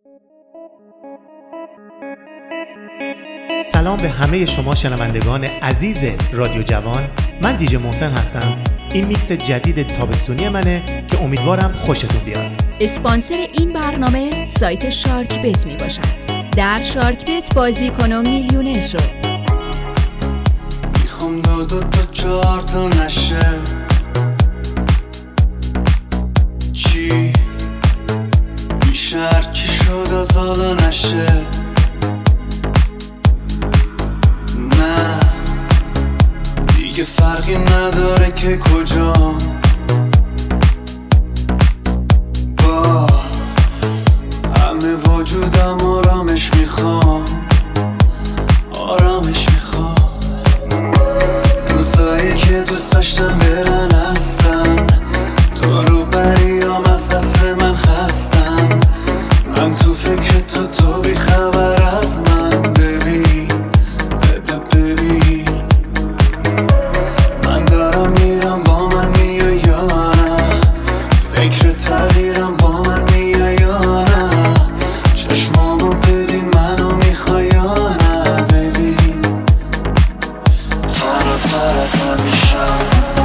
سلام به همه شما شنوندگان عزیز رادیو جوان. من دیجی محسن هستم. این میکس جدید تابستونی منه که امیدوارم خوشتون بیاد. اسپانسر این برنامه سایت شارک بت می باشد. در شارک بت بازی کن و میلیونر شو. میخوام دو تا 4 تا نشه. چی میشه هرچی شد از حالا نشه. نه دیگه فرقی نداره که کجا. با همه وجودم آرامش میخوام. آرامش میخوام. روزایی که دوست داشتم برن هستن. تو رو بریام از دست من خستن. من تو فکر تو بی خبر از من. ببین من دارم میرم با من میای یا نه. فکر تغییرم با من میای یا نه. چشمامو ببین منو میخوای یا نه. ببین تنها طرف همیشم.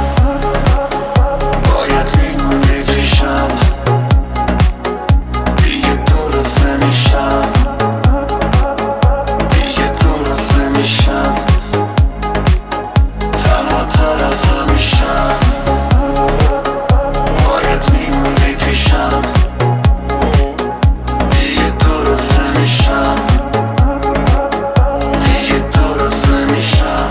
باید میموندی پیشم. دیگه درست نمیشم. دیگه درست نمیشم. تنها طرف همیشم. باید میموندی پیشم. دیگه درست نمیشم. دیگه درست نمیشم.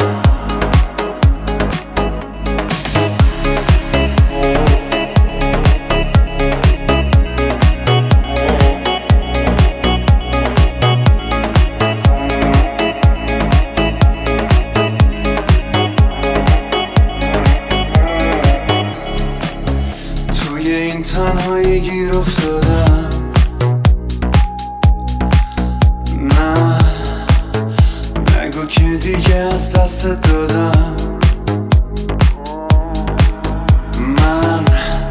توی این تنهایی گیر افتادم. نه نگو که دیگه از دست دادم. من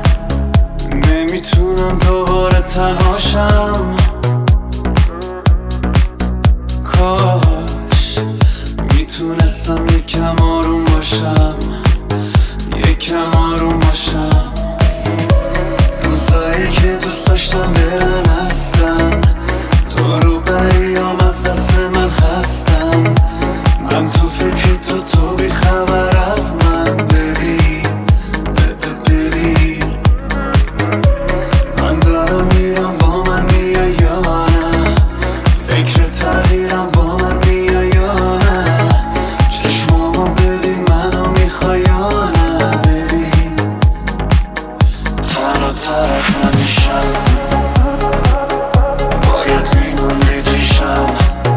نمیتونم دوباره تنهاشم. کاش میتونستم یکم آروم باشم. یکم آروم باشم. روزایی که دوست داشتم برن هستن. تو رو بریام از دست من خستن. من تو فکر تو بی خبر از من. ببین من دارم میرم با من میای یا نه. فکر تغییرم با من میای یا نه. چشمامو ببین منو میخوای یا نه. ببین تنها طرف همیشم. باید میموندی پیشم.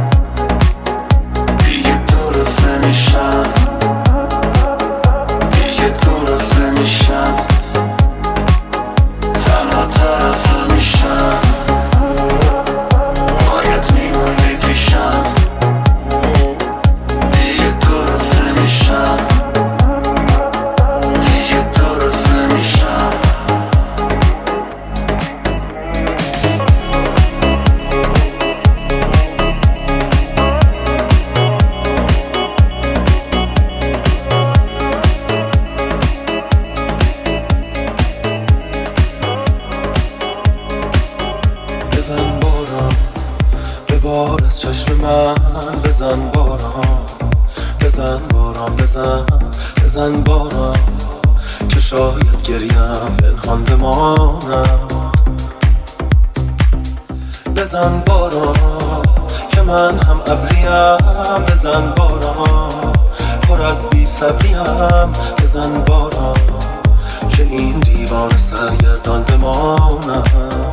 دیگه درست نمیشم. دیگه درست نمیشم. تنها طرف همیشم. باید میموندی پیشم. دیگه درست نمیشم. دیگه درست نمیشم. بزن باران به بار از چشم من. بزن باران بزن باران بزن باران که شاید گریم پنهان بماند. بزن باران که من هم ابریم. بزن باران پر از بی صبریم. بزن باران که این دیوان سرگردان بماند.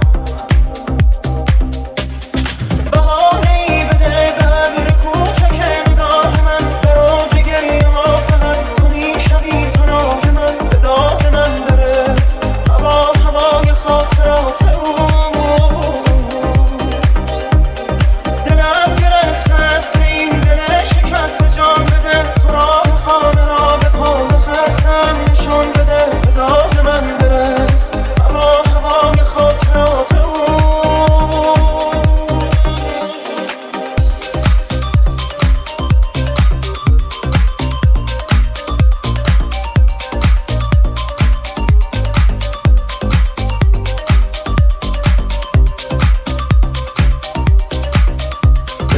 بهانه‌ای بده به هر کوچک نگاه من. به اوج گریه‌ها فقط تو میشوی پناه من. به داد من برس هوای خاطرات اوست. دلم گرفته است به این دل شکسته. جان بده تو راه خانه را به پا خستم نشان بده. به داد من برس هوای خاطرات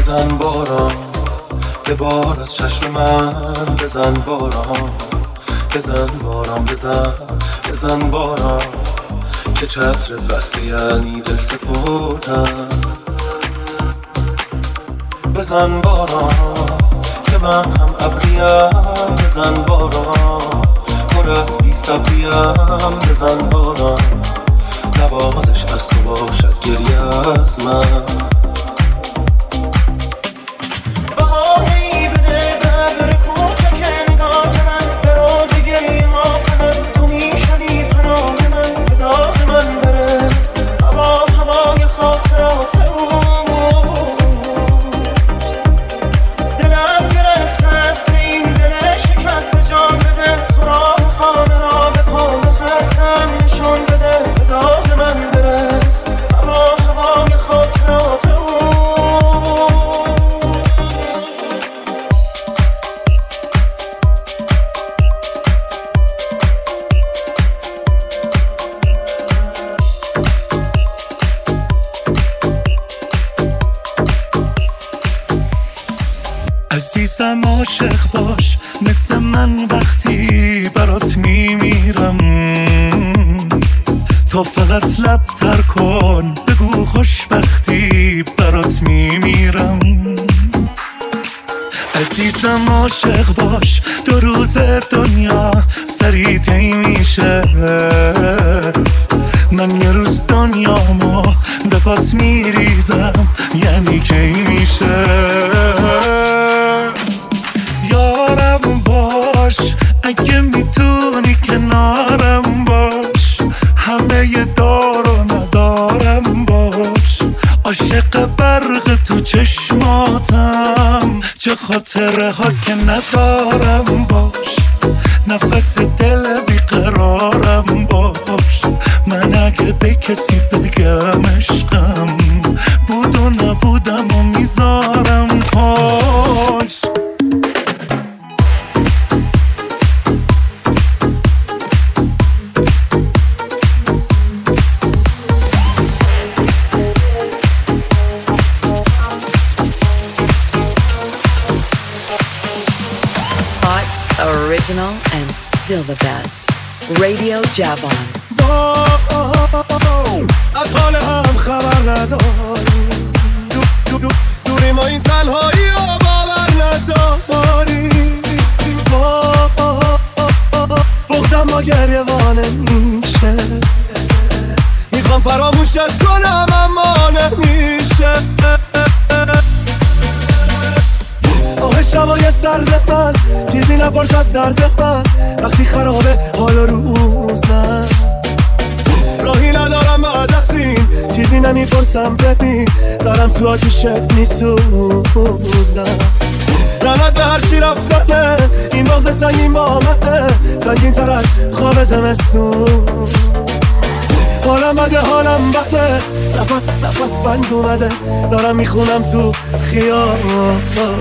بزن باران به بار از چشم من، بزن باران بزن باران بزن باران که چتر بسته یعنی دل سپردم. بزن باران که من هم ابریم، بزن باران پر از بی صبریم، بزن باران نوازش از تو باشد گریه از من. بهانه‌ای بده به ابر کوچک نگاه من، به راج گریه ها فقط تو میشوی پناه من. به داغ من برس هوای خاطرات اوست، دلم گرفته است به این دل شکسته جان بده، تو راه خانه را به پا خستم نشان بده. به داغ من برس هوای خاطرات اوست. عزیزم عاشق باش مثل من وقتی برات میمیرم، تو فقط لب تر کن بگو خوشبختی برات میمیرم. عزیزم عاشق باش 2 روز دنیا سریع طی میشه، من یه روز دنیامو به پات میریزم یعنی کی میشه. یارم باش اگه میتونی کنارم باش، همه ی دار و ندارم باش، عاشق برق تو چشماتم چه خاطره ها که ندارم باش، نفس دل بیقرارم باش، من اگه به کسی بگم عشقم بود و نبودم و میذارم پاش. Original and still the best. Radio Javon. از حال هم خبر نداری، دوری ما این تنهایی رو باور نداری، بغضم ما گریوانه میشه، میخوام فراموشت کنم اما نمیشه. آه شبای سرد من چیزی نپرس از درد من، وقتی خرابه حال روزم راهی ندارم بعد اخزین، چیزی نمیپرسم ببین دارم تو آتیشت میسوزم. لعنت به هر چی رفتنه این بغض سنگین با آمده، سنگین تر از خواب زمستون. حالم بده حالم بده، نفس بند اومده، دارم میخونم تو خیابون.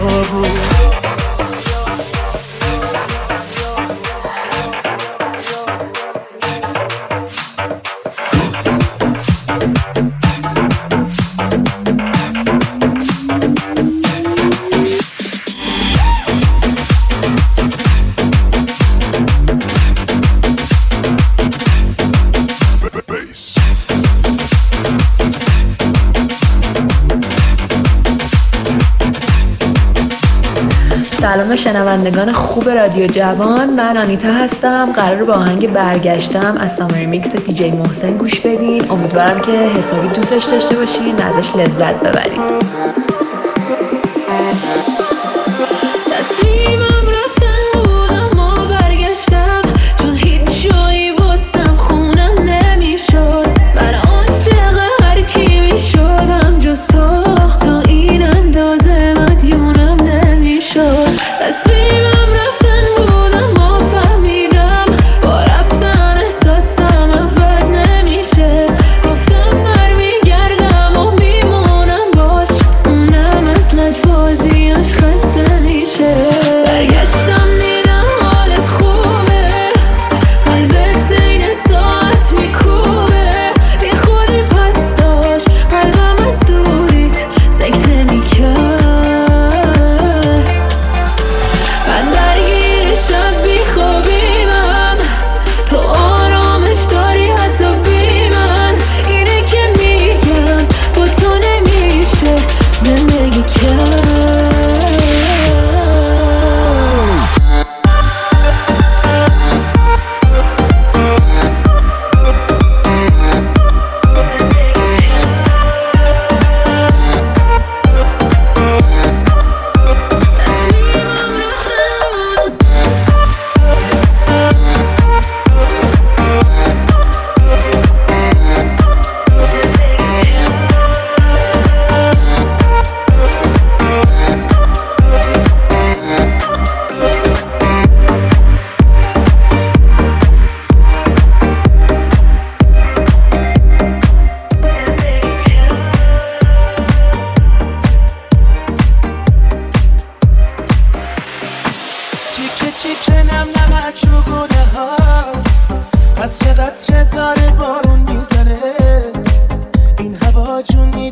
سلام شنوندگان خوب رادیو جوان، من آنیتا هستم. قرار با آهنگ برگشتم از سامر میکس دیجی محسن گوش بدین. امیدوارم که حسابی دوستش داشته باشین، ازش لذت ببرید. گفتم برمیگردم و میمونم باش.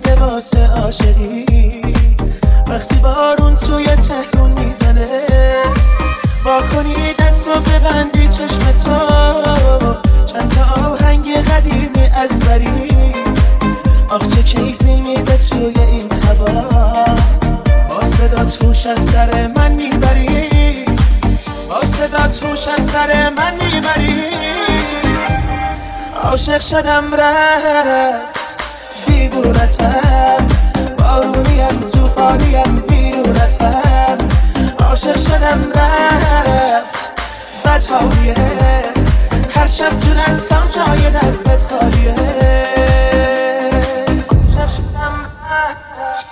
میده واسه عاشقی. وقتی بارون توی تهرون میزنه وا کنی دستو ببندی چشم تو، چند تا آهنگ قدیمی از بری. آخ چه کیفی میده توی این هوا، با صدا توش از سر من میبری، با صدا توش از سر من میبری. عاشق شدم رفت دیدونتم، بارونیم توفانیم بیرونتم. عاشق شدم رفت بدحالیه، هر شب تو دستم جای دستت خالیه. عاشق شدم رفت.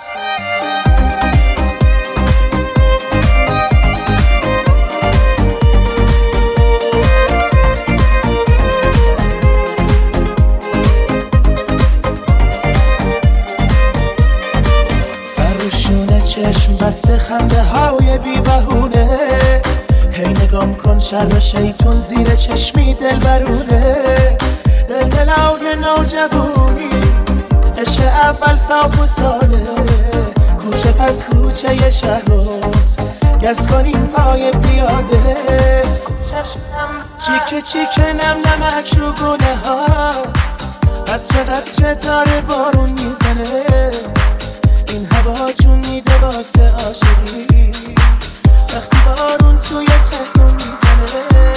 چشم بسته خنده های بی بهونه، هی نگام کن شر و شیطون زیر چشمی دل برونه. دلای نوجوانی عشق اول صاف و ساده، کوچه پس کوچه شهر رو گرز کنیم پای پیاده. چیکه چیکه نم نمک رو گونه ها، قطره قطره داره بارون میزنه. این هوا جون میده واسه عاشقی، وقتی بارون توی تهرون میزنه.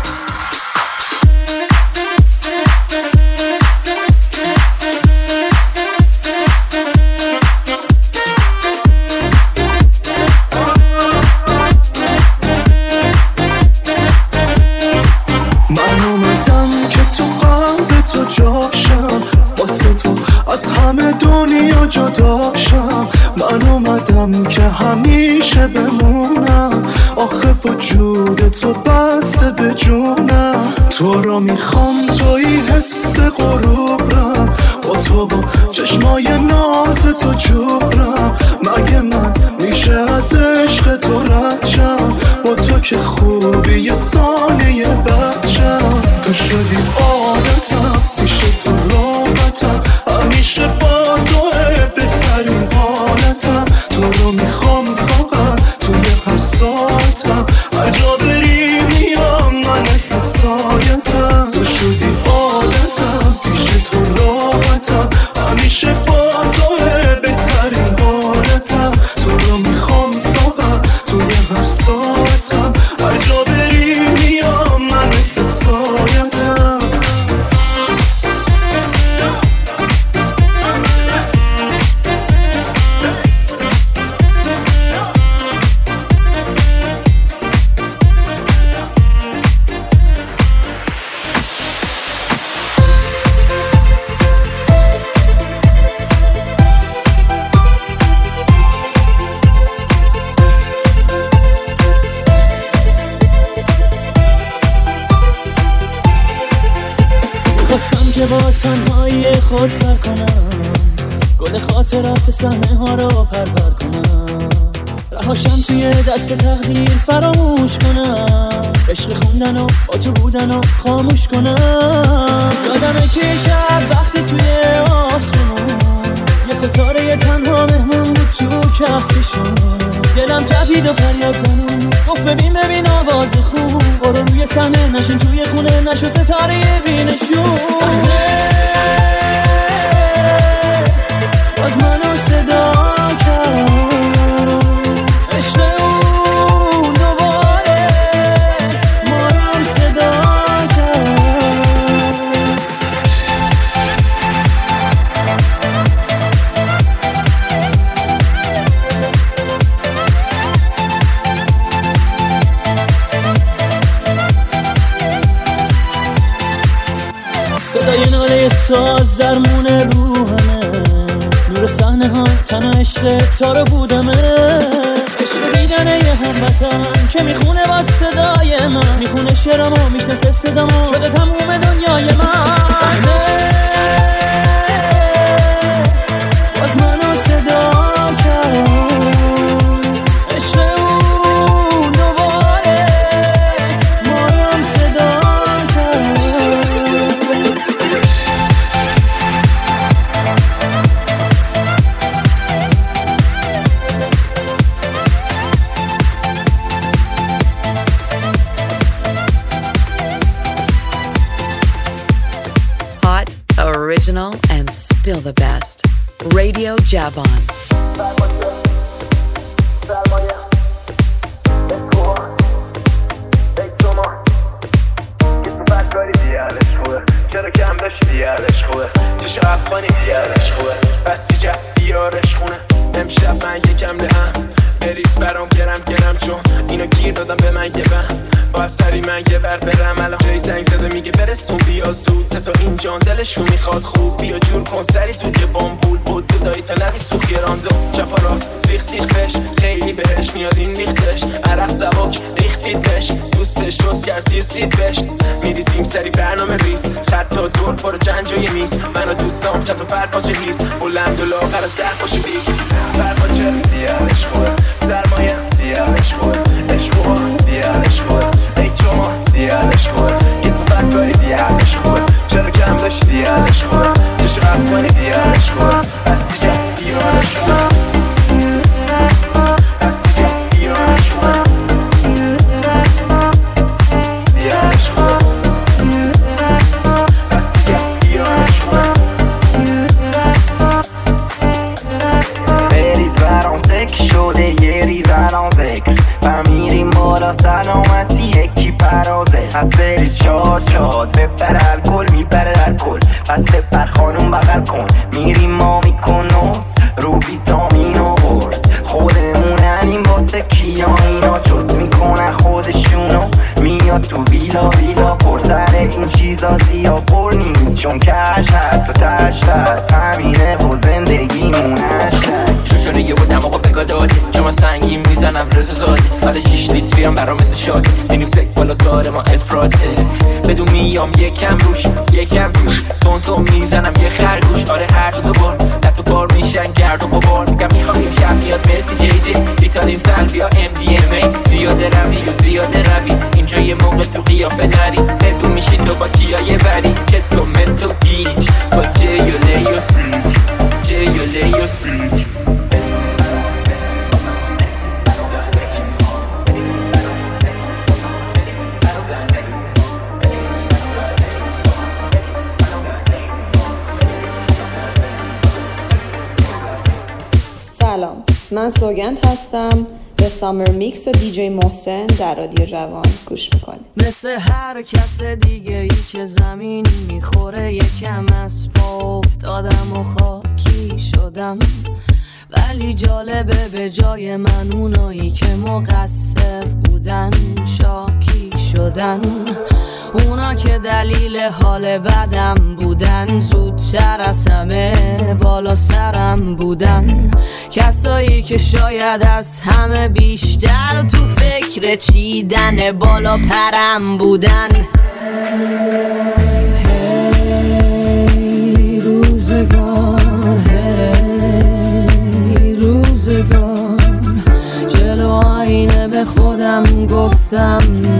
من اومدم که تو قلب تو جاشم، واسه تو از همه دنیا جداشم. من اومدم که همیشه بمونم، آخه وجود تو بسته به جونم. تو را میخوام توی حس غروبم، با تو و چشمای ناز تو جورم. مگه من میشه از عشق تو رد شم، با تو که خوبی یه ثانیه بد شم. تو شدی عادتم، میشه تو راحتم، همیشه با توه بهترین حالتم. تو رو میخوام فقط توی هر ساعتم، هر جا بری میام من مثل سایتم. تو شدی عادتم، میشه تو راحتم، همیشه با توه بهترین حالتم. تو رو میخوام فقط توی هر ساعتم، هر جا بری میام من مثل سایتم. خواستم که با تنهایی خود سر کنم، گل خاطرات صحنه ها رو پرپر کنم. رهاشم توی دست تقدیر فراموش کنم، عشق خوندن و با تو بودن و خاموش کنم. یادمه که شب وقتی توی آسمون یه ستاره تنها مهمون بود تو کهکشون. دلم تپید و فریاد زنون گفت ببین آواز خون، برو روی صحنه نشین توی خونه، نشو ستاره بینشون. صحنه باز منو صدا کرد، عشق اون دوباره ما رو صدا کرد. صدای ناله ساز درمون روحمه، نور صحنه ها تنها عشق تا رو بودمه. عشق دیدن یه هموطن که میخونه با صدای من، میخونه شعرامو میشناسه صدامو، شده تموم دنیای من. صحنه باز منو صدا کرد، عشق اون دوباره ما رو صدا کرد. رادیو جوان. چرا کم داشتی دیارش خوبه چشا افغانی دیارش خوبه بستی جه دیارش خونه امشب من یکم دهم بریز برام گرم چون اینو گیر دادم به من یه بهم با سری من یه بر برم الان جای زنگ زده میگه برسون بیا زود سه تا این جان دلشون میخواد خوب بیا جور کن سری زود یه بامبول بود دایی تا لبی سوخ گراندو چپ و راست سیخ بش خیلی بهش میاد این ریختش عرق سبک ریختیدش دوستش روز کرد تیز بش میریزیم سری برنامه ریز خط تا دور پارو جنجای میز منو دوستام چند تا فرقاچه هیز بلند و لاغر از 10 باشه 20 فرقاچه زیادش خوبه سرمایه زیادش خوبه عشقوها زیادش خوبه ای جما زیادش خوبه گیزو فرقایی زیادش خوبه چرا کم داشتی زیادش خوبه چشو افغانی زیادش خوبه بستی جه دیارش خوبه بستی جه دیارش خوبه زیادش خوبه بستی جه دیارش خوبه بریز برام سک شده یه ریز الان ذکر و میریم بالا سلامتی یکی پرازه از بریز شاد بپر الکل میپره الکل پس بپر خانوم بغل کن میریم ما میکنوس رو ویتامین و قرص خودموننیم واسه کیا اینا جز میکنن خودشونو میاد تو ویلا پر سر این چیزا زیاد پر نیست چون کش هست و تشت هست همینه و زندگیمون هشت شوشاره یه بودم آقا بگا داده چون من سنگیم میزنم رزا زاده حالا 6 لیتر بیام برام مثل شاده اینو فکر بالا کار ما افراته بدون میام یکم روش تون میزنم یه خرگوش آره هر دو بار تو بار میشن گرد و بار میگم میخوام این شب میاد مرسی جی ریتالین سلبی یا MDMA زیاده روی اینجا یه موقع تو قیافه نری بدون میشی تو با کیا یه بری که تو متو گیج با جیوله یا سلیج سلام، من سوگند هستم. به سامر میکس دیجی محسن در رادیو جوان گوش میکنید. مثل هر کس دیگه ای که زمین میخوره یکم از پا افتادم و خاکی شدم، ولی جالبه به جای من اونایی که مقصر بودن شاکی شدن. اونا که دلیل حال بدم بودن زودتر از همه بالا سرم بودن. کسایی که شاید از همه بیشتر تو فکر چیدن بالا پرم بودن. هی روزگار جلو آینه به خودم گفتم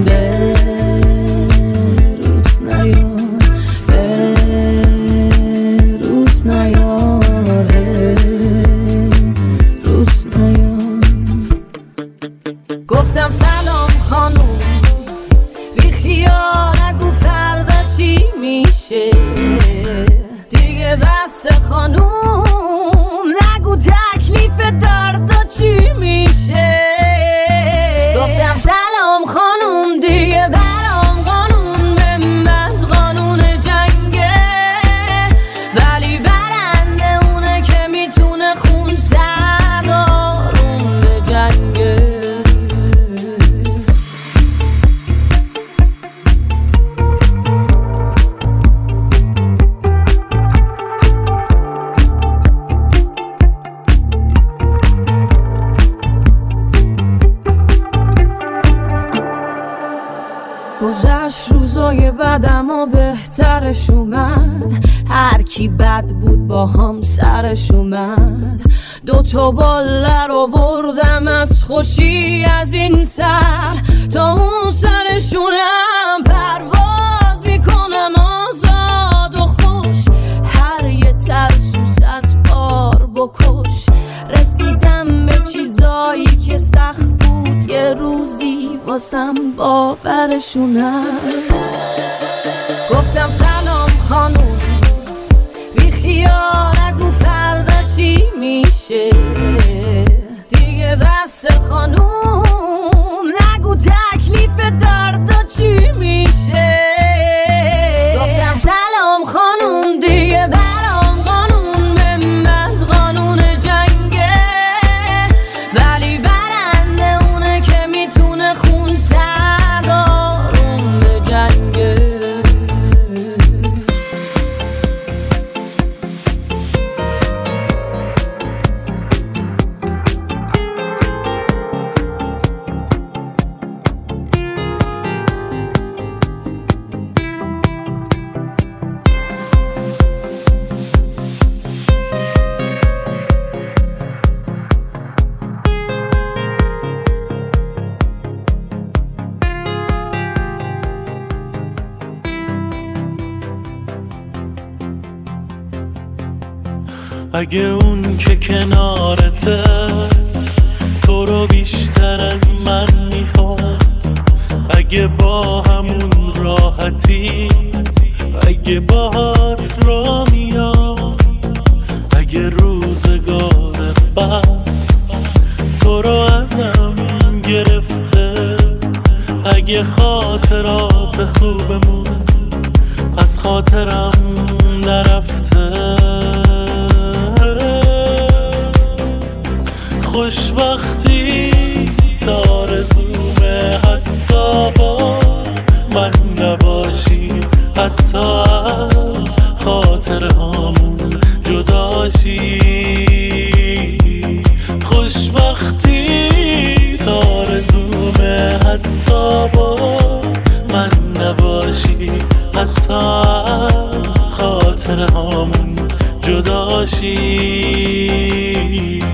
گفتم سلام خانوم بی خیال نگو فردا چی میشه دیگه بس خانوم نگو تکلیف دردا چی میشه. گفتم سلام خانوم دیگه برام قانون به من قانون جنگه، ولی برنده اونه که میتونه خون زد آروم به جنگه. گذشت روزای بدم و بهترش اومد، هر کی بد بود با هم سرش اومد. 2 باله رو بردم از خوشی از این سر تا اون سرشونم پرواز میکنم آزاد و خوش. هر یه ترسو 100 بار بکش. رسیدم به چیزایی که سخت بود یه روزی واسم باورشونم. گفتم سلام خانوم بی خیال نگو فردا چی میشه دیگه بس خانوم نگو تکلیف دردا چی میشه گفتم سلام خانوم دیگه برام قانون به من قانون جنگه ولی برنده اونه که میتونه خون سردارون به جنگه اگه اون که کنارته تو رو بیشتر از من میخواد، اگه با همون راحتی، اگه باهات را میاد، اگه روزگار بعد تو رو ازم گرفته، اگه خاطرات خوبمون از خاطرم نرفته، خوشبختی تارزومه حتی با من نباشی، حتی از خاطرهامون جداشی، خوشبختی تارزومه حتی با من نباشی، حتی از خاطرهامون جداشی.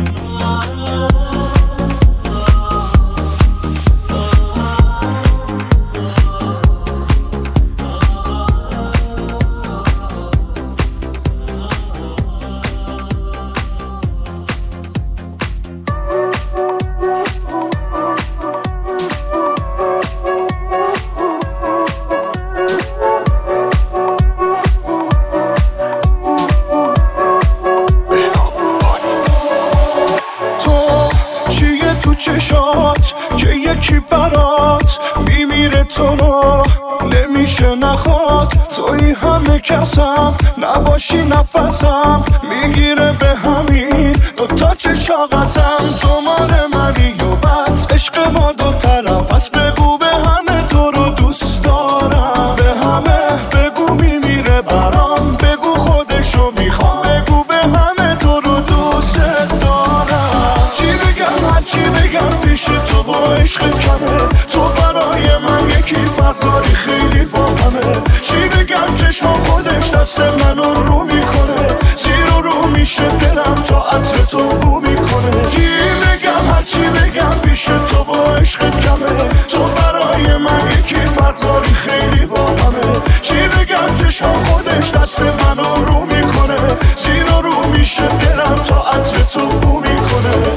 چشات که یکی برات میمیره تو رو نمیشه نخواد، توی همه کسم نباشی نفسم میگیره به همین دوتا چشا قسم، تو مال منی و بس عشق ما دو طرف از بگو به همه تو رو دوست دارم، به همه بگو میمیره برام، بگو خودشو میخوام، بگو به همه تو رو دوست دارم، چی بگم هرچی بگم پیش تو با عشقت کمه، تو برای من یکی فرق داری خیلی با همه، چی بگم چشم خودش دست منو رو میکنه، زیر و رو میشه دلم تا عطر تو بو میکنه، چی بگم هرچی بگم پیش تو با عشقت کمه، تو برای من یکی فرق داری خیلی با همه، چی بگم چشم خودش دست منو رو میکنه، زیر و رو میشه دلم تا عطر تو بو میکنه.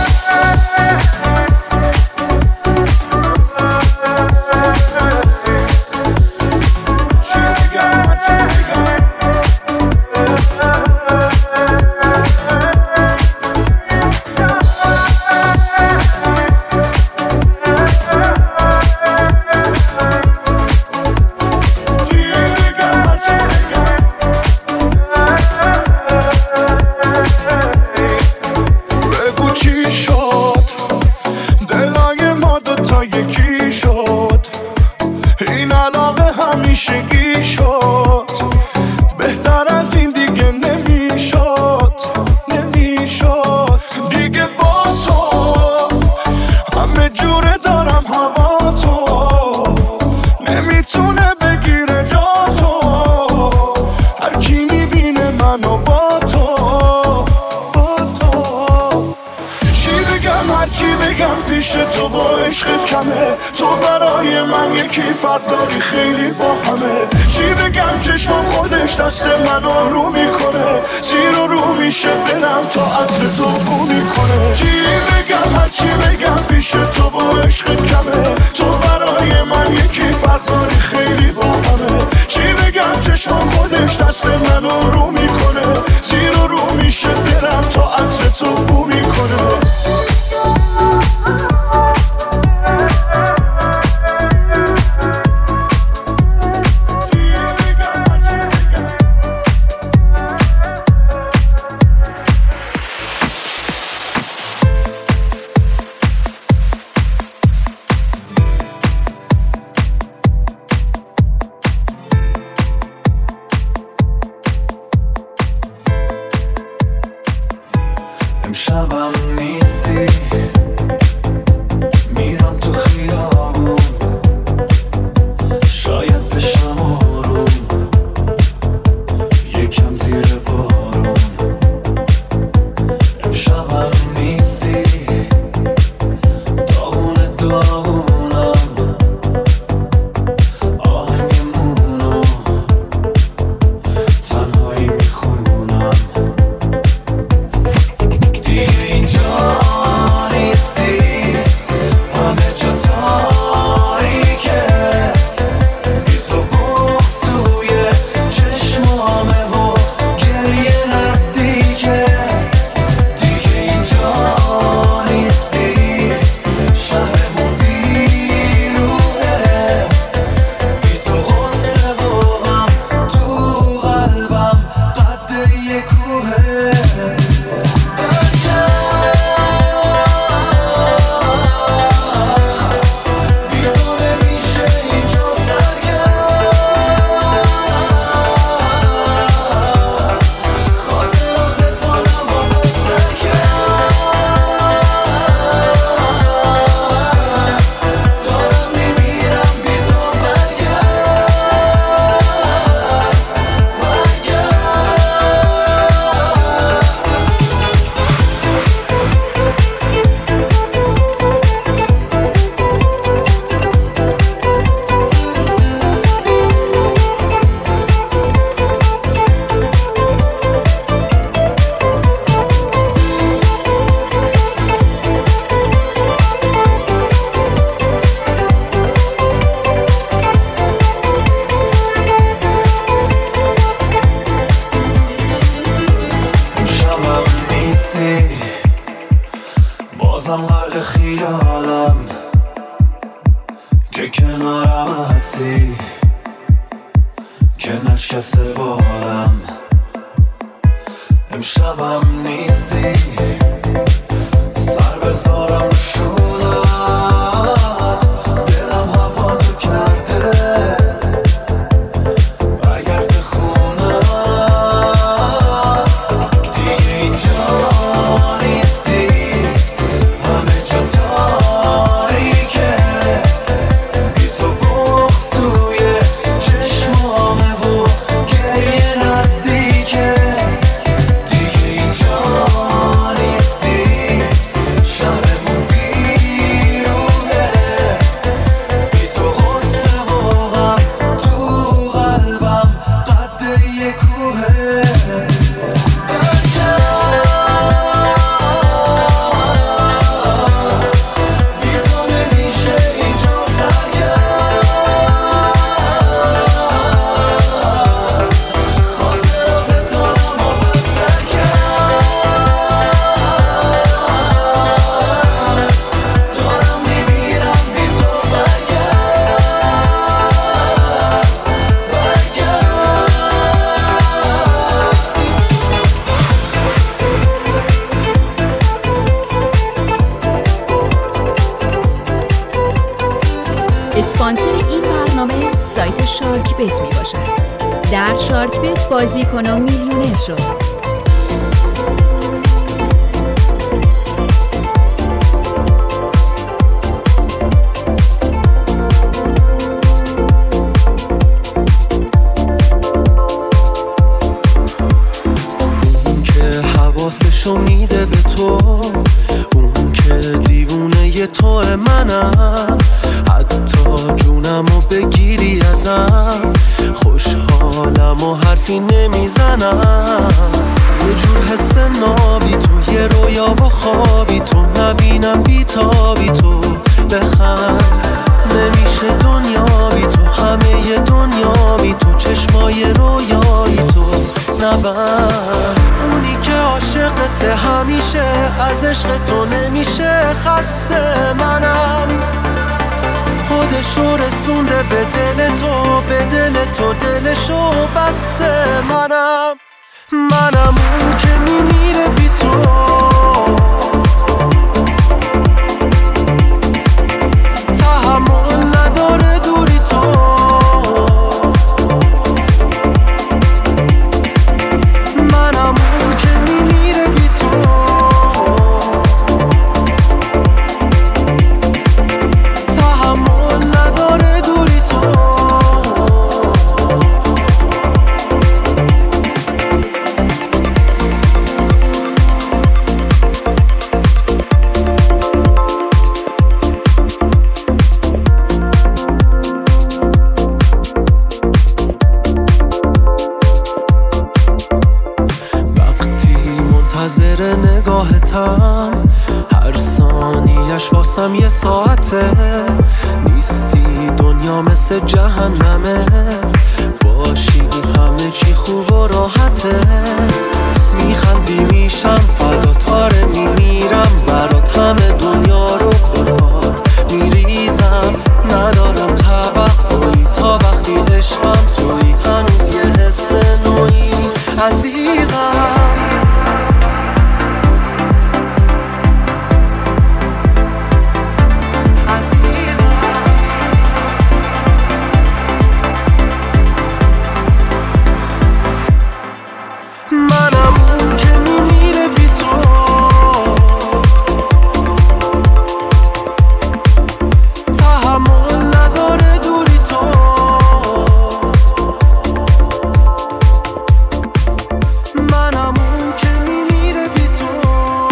تو با عشقت کمه، تو برای من یکی فرق داری خیلی با همه، چی بگم چشمم خودش دست منو رو میکنه، زیر و رو میشه دلم تا عطر تو بو میکنه، چی بگم هرچی بگم پیش تو با عشقت کمه، تو برای من یکی فرق داری خیلی با همه، چی بگم چشمم خودش دست منو رو میکنه، زیر و رو میشه دلم تا عطر امشبم نیستی میرم تو خیابون شاید بشم آروم یکم زیر بارون امشبم نیستی داغونه داغونم آهنگمونو تنهایی میخونم دیگه اینجا نیستی همه جا تاریکه بی تو بغض توی چشمامه و گریه نزدیکه دیگه اینجا نیستی شهرمون بیروحه بی تو غصه و غم تو قلبم قد یه کوهه بی تو نمیشه اینجا سرگرد خاطرات تانم و دارم میمیرم بی تو امشبم نیستی بازم غرق خیالم که کنارم هستی که نشکسته بالم امشبم نیستی سر بذارم شونت دلم هوا تو کرده برگرد خونه دیگه اینجا نیستی همه جا تاریکه بی تو بغض توی چشمامه و گریه نزدیکه دیگه اینجا نیستی شهرمون بیروحه بی تو غصه و غم تو قلبم قد یه کوهه بی تو نمیشه اینجا سرگرد خاطرات تانم و دارم میمیرم بی تو اسپانسر این برنامه سایت شارک بت می باشد. در شارک بت بازی کن و میلیونر شو. اون که حواسشو میده به تو اون که دیوونه تو منم حتی جونمو بگیری ازم خوشحالم و حرفی نمیزنم یه جور حس نابی تو یه رویا و خوابی تو نبینم بیتابی تو بخند نمیشه دنیا بی تو همه دنیا بی تو چشمای رویایی تو نبند اونی که عاشقته همیشه از عشق تو نمیشه خسته منم خودشو رسونده به دل تو دلشو بسته منم اون که میمیره بی تو تحمل نداره دوری تو منم اون که میمیره بی تو حیاتم، هر ثانیش واسم یه ساعته. نیستی دنیا مثل جهنمه، باشی همه چی خوب و راحته. میخندی میشم فدات، آره میمیرم برات، همه دنیا رو باد میریزم. ندارم توقعی تا وقتی عشقم توی، هنوز یه حس نوعی عزیزم. منم اون که میمیره بی تو، تحمل نداره دوری تو. منم اون که میمیره بی تو،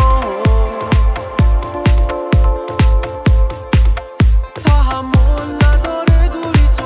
تحمل نداره دوری تو.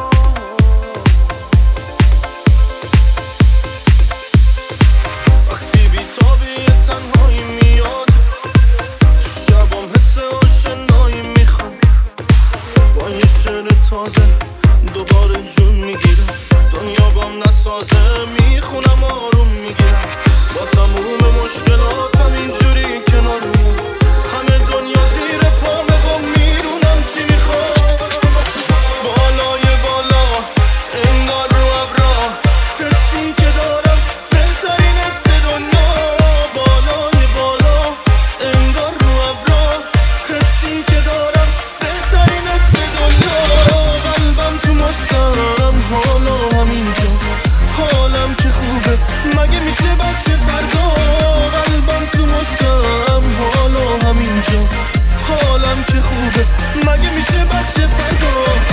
وقتی بی‌تابی تنهایی میاد تو شبام، حس آشنایی میخوام. با یه شعر تازه دوباره جون میگیرم، دنیا بام نسازه میخونم آروم میگیرم. با تموم مشکلاتم اینجوری کنار میام، همه دنیا زیر پامه و میدونم چی میخوام. بالای بالا انگار رو ابرا، حسی که دارم بهترین حس دنیا. بالای بالا انگار رو ابرا، حسی که دارم بهترین حس دنیا. قلبم تو مشتم حالا همینجا، حالم که خوبه مگه میشه بچه فردا. قلبم تو مشتم حالا همینجا، حالم که خوبه مگه میشه بچه فردا.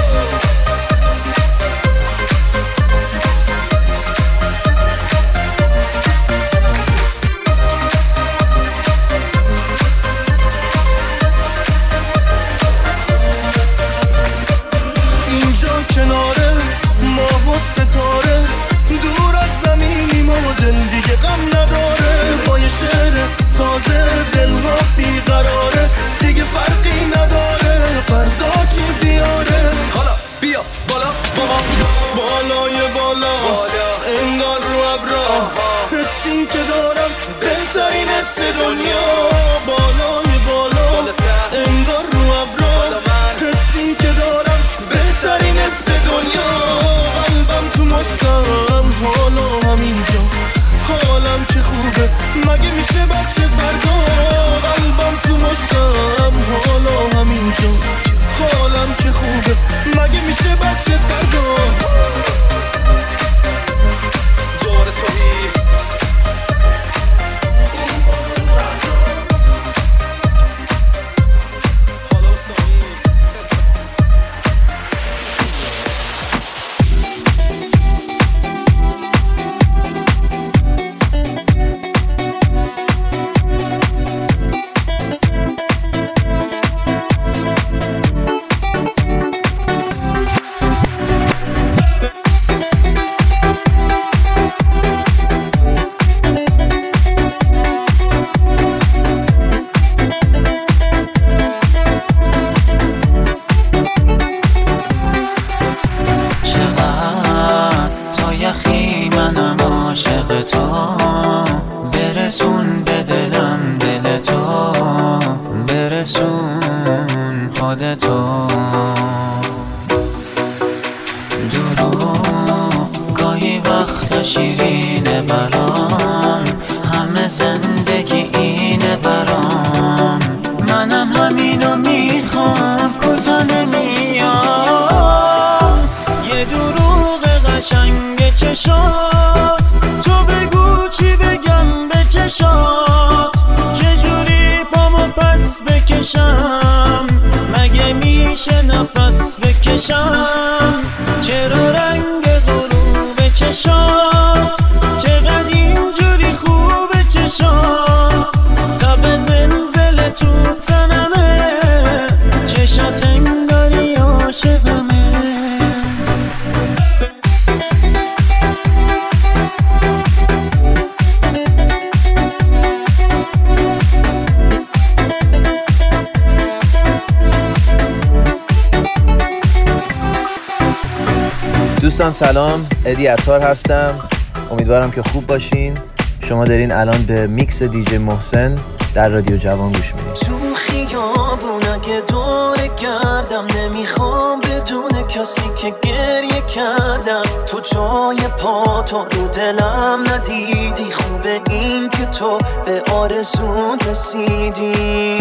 اینجا کناره ماه و ستاره، دور از زمینیم و دل دیگه غم نداره. با یه شعر تازه دلها بیقراره، دیگه فرقی نداره فردا چی بیاره. حالا بیا بالا بابا، بالای بالا انگار رو ابرا، حسی که دارم بهترین حس دنیا. بالای بالا انگار رو ابرا، حسی که دارم بهترین حس دنیا. قلبم تو مشتم حالا همینجا، حالم که خوبه مگه میشه بچه فردا. قلبم تو مشتم حالا همینجا، حالم که خوبه مگه میشه بچه فردا. دور تویی حالا سامی. برسون به دلم دل تو، برسون خودتو. دروغ گاهی وقتا شیرینه برام، همه زندگی اینه برام. منم همینو میخوام کوتا نمیام. یه دروغ قشنگ چشات، تو بگو چی بگم به چشات. چجوری پامو پس بکشم، مگه میشه نفس بکشم. چرا رنگ غروب چشات چقدر اینجوری خوبه چشات. تا به زلزله تو تنمه، چشات انگاری عاشقمه. دوستان سلام، ادی عطار هستم. امیدوارم که خوب باشین. شما دارین الان به میکس دیجی محسن در رادیو جوان گوش میدین. تو خیابون اگه دور گردم نمیخوام بدون کسی که گریه کردم. تو جای پا تو رو دلم ندیدی. خوبه این که تو به آرزون رسیدی.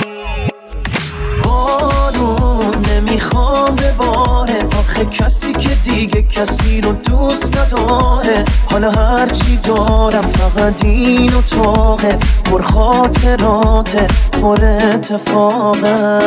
بارون نمیخوام بباره، آخه کسی که دیگه کسی رو دوست نداره. حالا هرچی دارم فقط این اتاقه، پر خاطراته پر اتفاقه.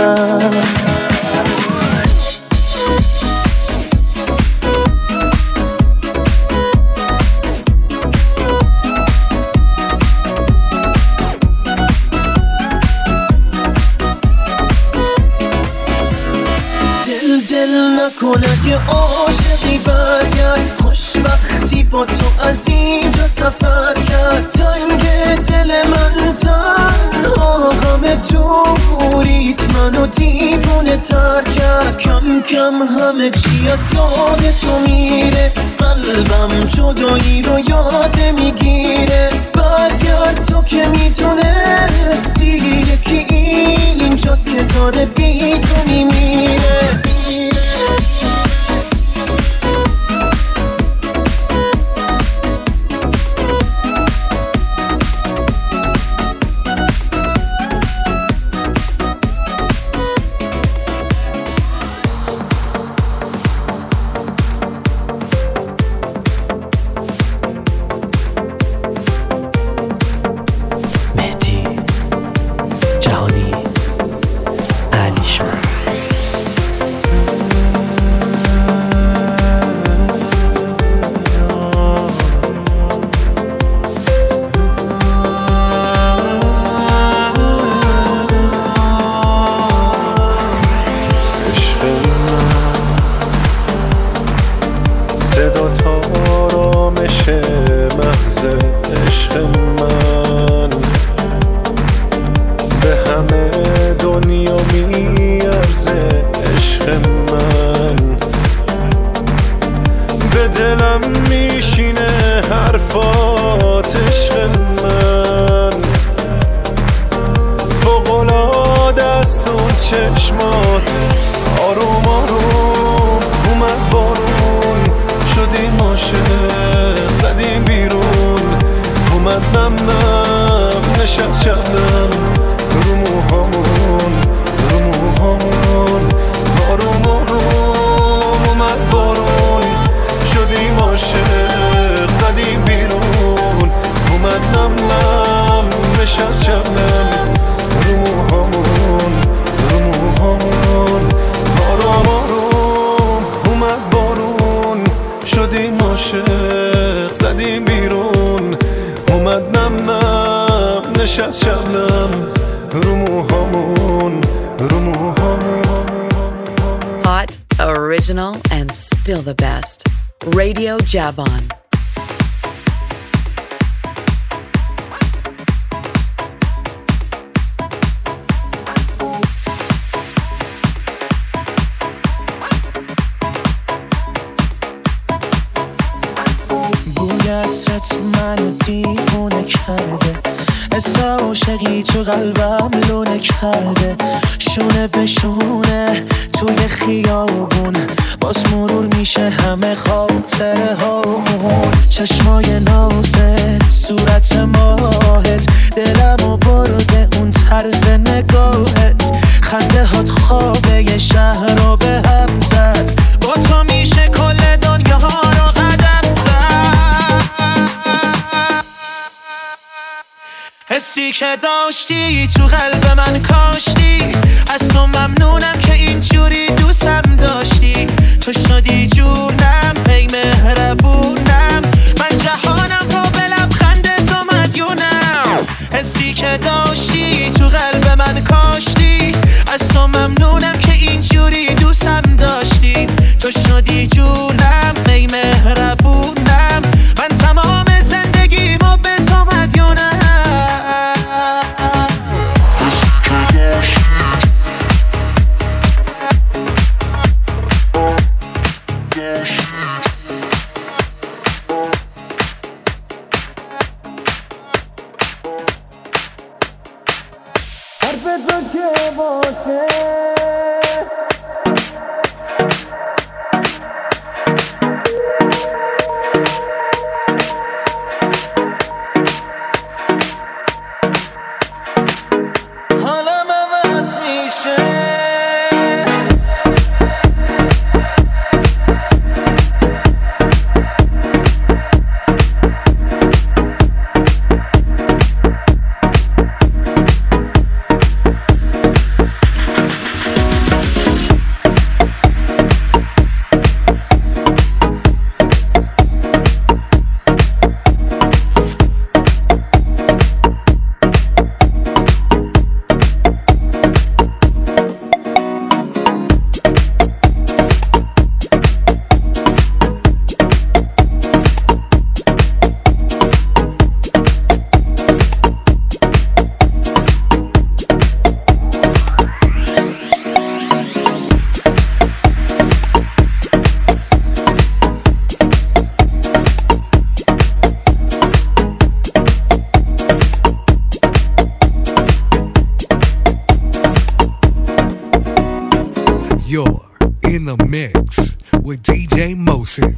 نکن اگه عاشقی برگرد، خوشبختی با تو از اینجا سفر کرد. تنگ دل من تنها غم دوریت منو دیوونه تر کرد. کم کم همه چی از یاد تو میره، قلبم جدایی رو یاد میگیره. برگرد تو که میتونستی، یکی اینجاست که داره بی تو میمیره. Hot, original, and still the best. Radio Javan. عطرت منو دیوونه کرده، حس عاشقی تو قلبم لونه کرده. شونه به شونه توی خیابون باز مرور میشه همه خاطره هامون. چشمای نازت، صورت ماهت، دلمو برده اون طرز نگاهت. خنده هات خوابه یه شهر رو به هم زد، با تو میشه کل دنیا رو قدم زد. حسی که داشتی تو قلب من کاشتی، از تو ممنونم که اینجوری دوستم داشتی. تو شدی جونم، هی مهربونم، من جهانم رو به لبخند تو مدیونم. حسی که داشتی تو قلب من کاشتی، از تو ممنونم که اینجوری دوستم داشتی. تو شدی جونم، هی مهربونم، من تمام زندگیمو به تو مدیونم. حیف تو که باشه حالم عوض میشه You're in the mix with DJ Mosen.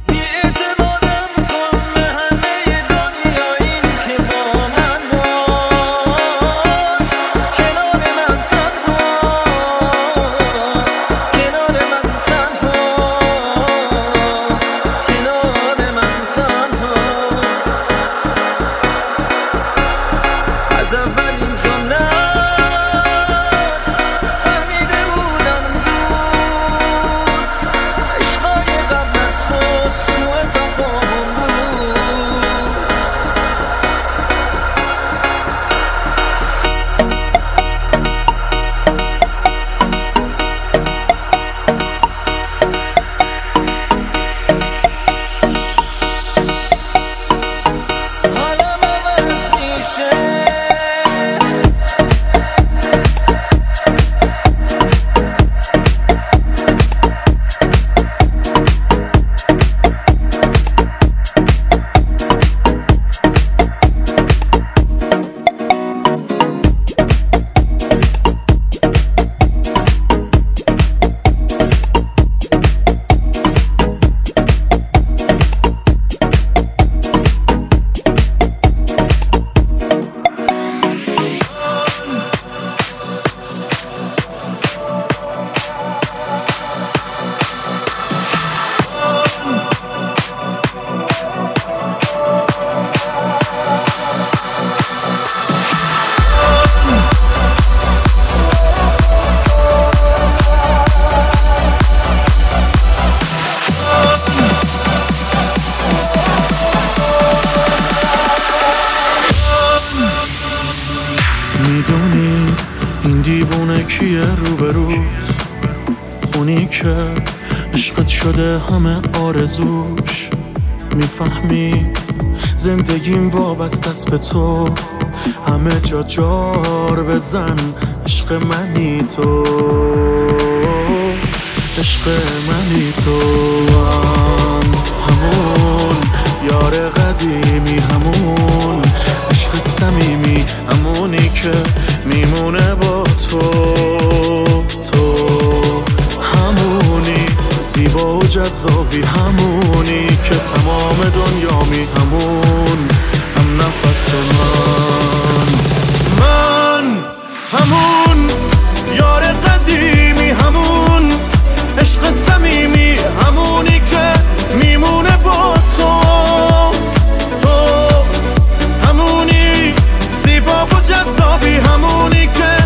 میدونی این دیوونه کیه روبروت؟ اونی که عشقت شده همه آرزوش. میفهمی زندگیم وابسته است به تو، همه جا جار بزن عشق منی تو، عشق منی تو. همون یار قدیمی، همون عشق صمیمی، همونی که میمونه با تو. تو همونی زیبا و جذابی، همونی که تمام دنیامی، همون هم نفس من همون یار قدیمی، همون عشق صمیمی، همونی که میمونه با تو. تو همونی زیبا و جذابی، همونی که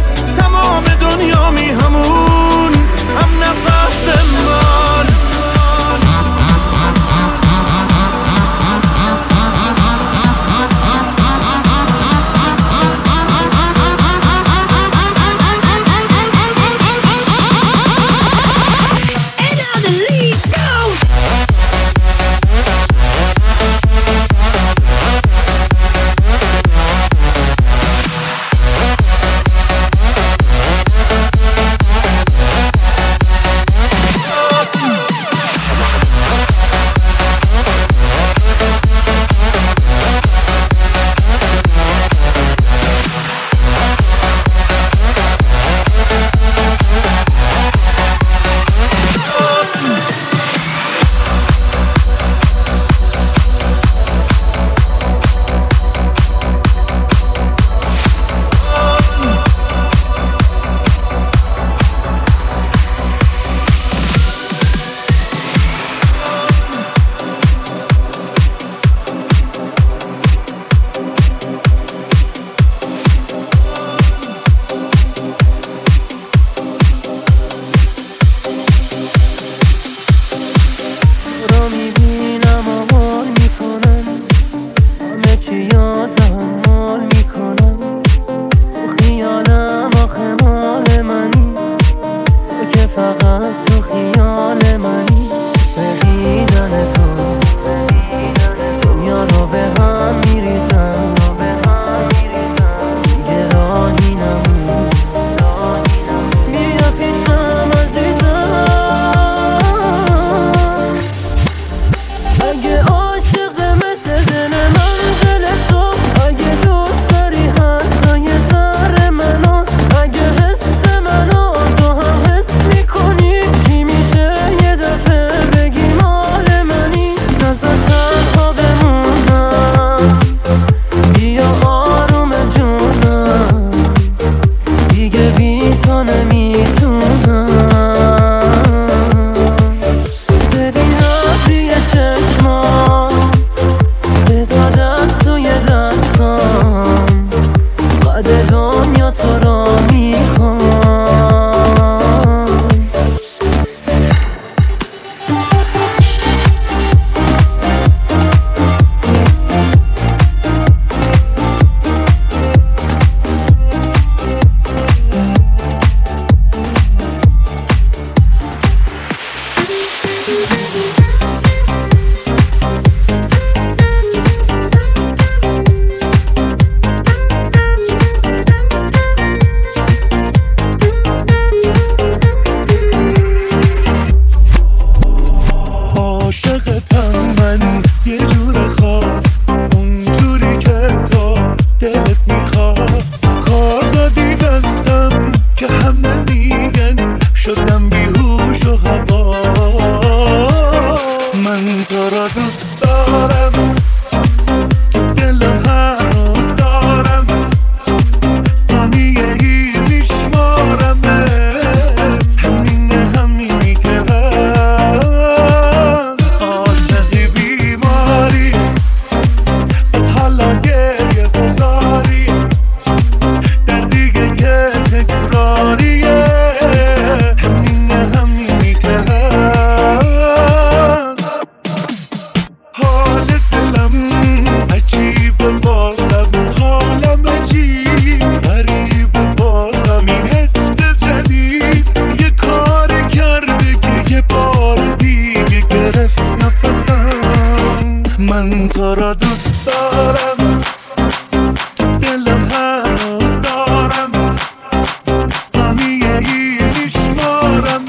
من تو را دوست دارم، دلم هنوز دارم، ثانیه ای میشمارم،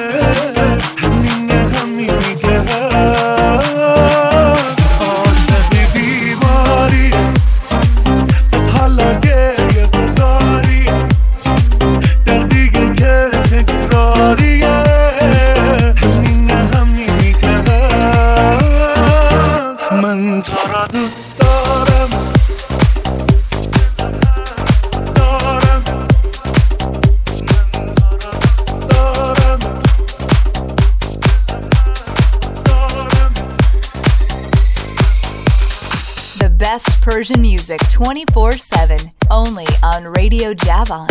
همینی که هست. عاشقی بیماری از حالا گریه بزاری، دردی که تکراریه، همینی که هست. من تو را دوست دارم، The best Persian music 24/7, only on Radio Javan.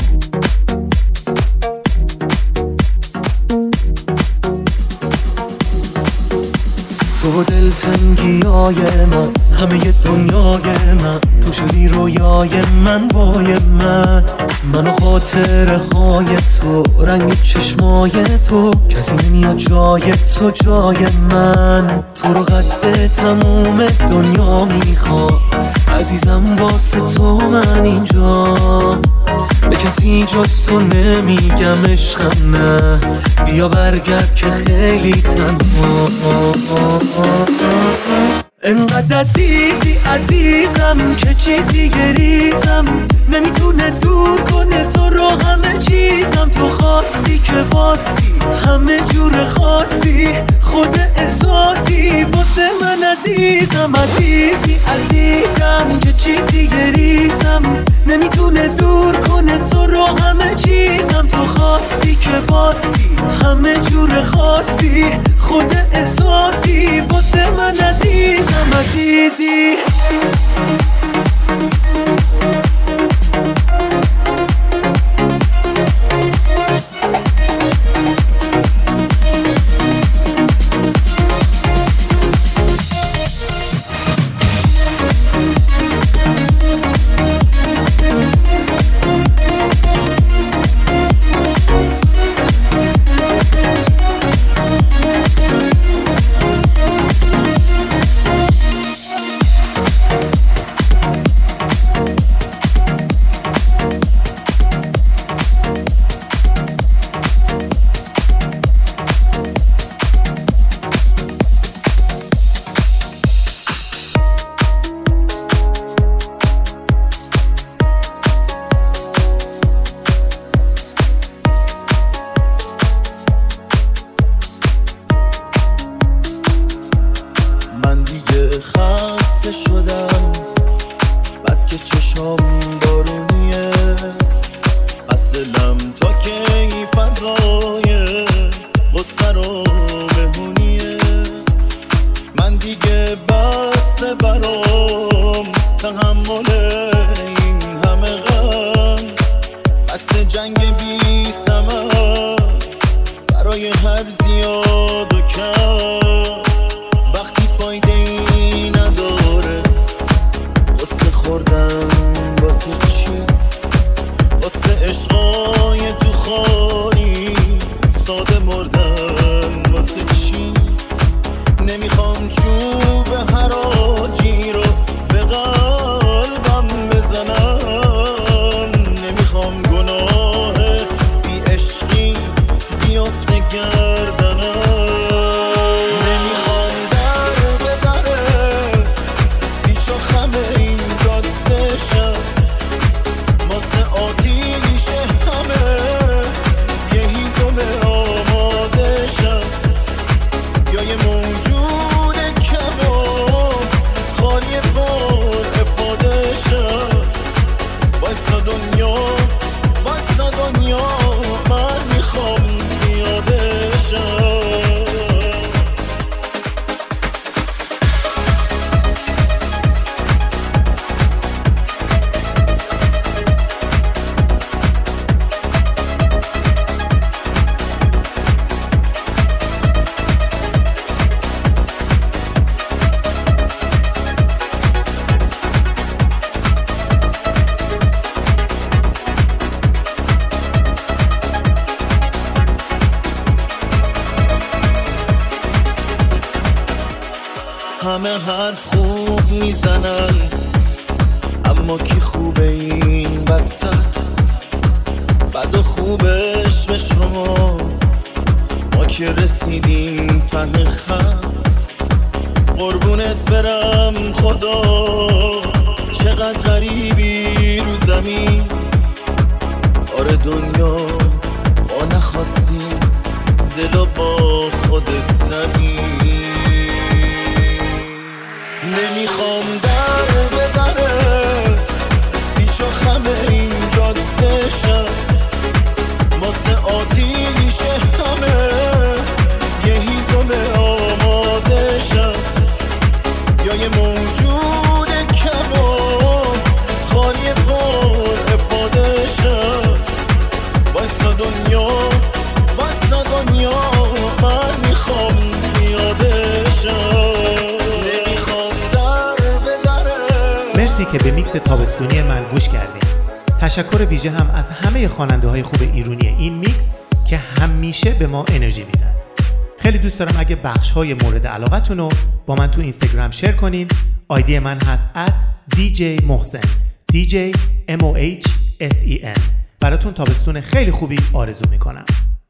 تو دلتنگیای من، همه دنیای من، تو شدی رویای من، وای من و خاطره های تو، رنگ چشمای تو، کسی نمیاد جای تو جای من. تو رو قد تموم دنیا میخوام عزیزم، واسه تو من اینجا، به کسی جز تو نمیگم عشقم نه، بیا برگرد که خیلی تنها. انقدر عزیزی عزیزم که چیزی گریزم نمیتونه دور کنه تو رو، همه چیزم تو خواستی که واستی، همه جور خاصی، خود احساسی واسه من عزیزم. عزیزی عزیزم که چیزی گریزم نمیتونه دور کنه تو رو، همه چیزم تو خواستی که واستی، همه جور خاصی، خود احساسی واسه من عزیزم. عزیزی بد و خوبش به شما، ما که رسیدیم ته خط. قربونت برم خدا، چقدر غریبی رو زمین. آره دنیا ما نخواستیم دلو با خودت نبین. نمیخوام در به دره پیچ و خمه این جاده شد، واسه آتیش همه یه هیزم آماده شد، یا یه موجود کمان خالی پر افاده شد. واسه دنیا واسه دنیا من میخوام پیاده شد. نمیخوام در به دره. مرسی که به میکس تابستونی من گوش کردید. تشکر ویژه هم از همه خواننده های خوب ایرانی این میکس که همیشه به ما انرژی میدن. خیلی دوست دارم اگه بخش های مورد علاقتون رو با من تو اینستاگرام شیر کنید. آیدی من هست @DJ Mohsen DJ MOHSEN. براتون تابستون خیلی خوبی آرزو میکنم.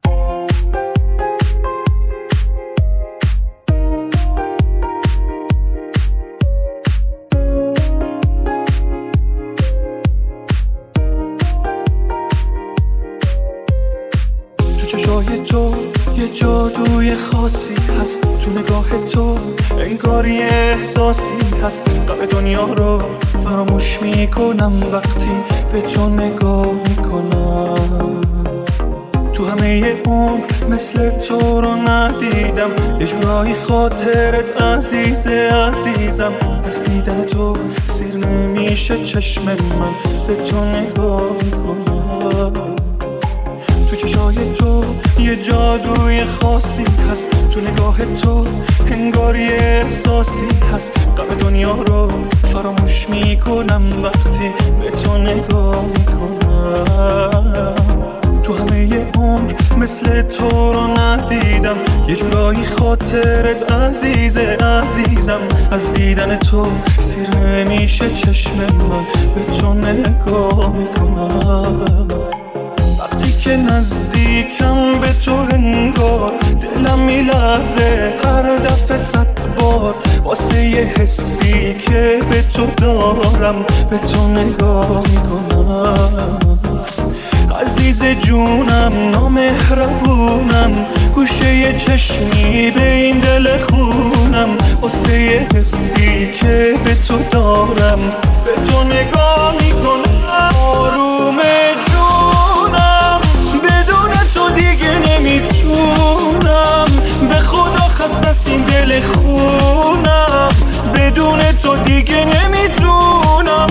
چشای تو یه جادوی خاصی هست، تو نگاه تو انگار یه احساسی هست. غم دنیا رو فراموش میکنم وقتی به تو نگاه میکنم. تو همه عمر مثل تو رو ندیدم، یه جورایی خاطرت عزیزم. از دیدن تو سیر نمیشه چشم من، به تو نگاه میکنم. تو چشای تو یه جادوی خاصی هست، تو نگاه تو انگار یه احساسی هست. غم دنیا رو فراموش میکنم وقتی به تو نگاه میکنم. تو همه عمر مثل تو رو ندیدم، یه جورایی خاطرت عزیزم. از دیدن تو سیر نمیشه چشم من، به تو نگاه میکنم. وقتی که نزدیکم به تو انگار دلم میلرزه هر دفعه 100 بار، واسه یه حسی که به تو دارم به تو نگاه میکنم. عزیز جونم نامهربونم، گوشه یه چشمی به این دل خونم، واسه یه حسی که به تو دارم به تو نگاه میکنم. آروم جونم بدون تو دیگه نمیتونم، به خدا خسته است این دل خونم، بدون تو دیگه نمیتونم.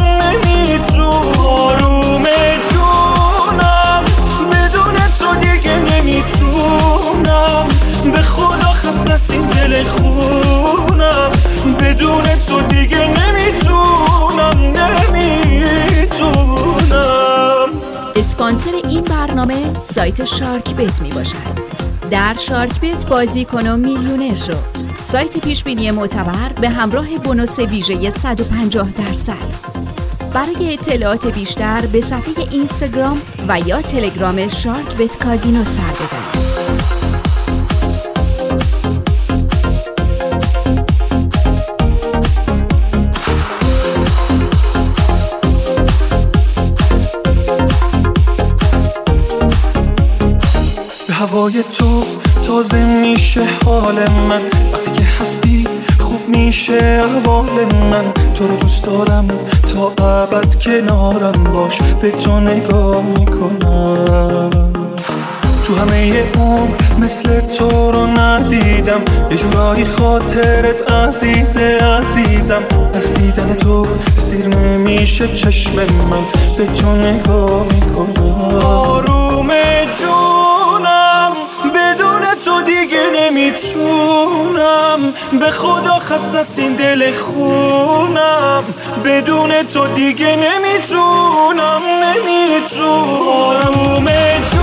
آروم جونم بدون تو دیگه نمیتونم، به خدا خسته است این دل خونم، بدون تو دیگه نمیتونم. اسپانسر این برنامه سایت شارک بت می باشد. در شارک بت بازی کن و میلیونر شو. سایت پیشبینی معتبر به همراه بونوس ویژه 150%. برای اطلاعات بیشتر به صفحه اینستاگرام و یا تلگرام شارک بت کازینو سر بزنید. هوای تو تازه میشه حال من، وقتی که هستی خوب میشه احوال من. تو رو دوست دارم تا ابد کنارم باش، به تو نگاه میکنم. تو همه عمر مثل تو رو ندیدم، یه جورایی خاطرت عزیزم. از دیدن تو سیر نمیشه چشم من، به تو نگاه میکنم. آروم جونم بدون تو دیگه نمیتونم، به خدا خسته است این دل خونم، بدون تو دیگه نمیتونم. آروم جونم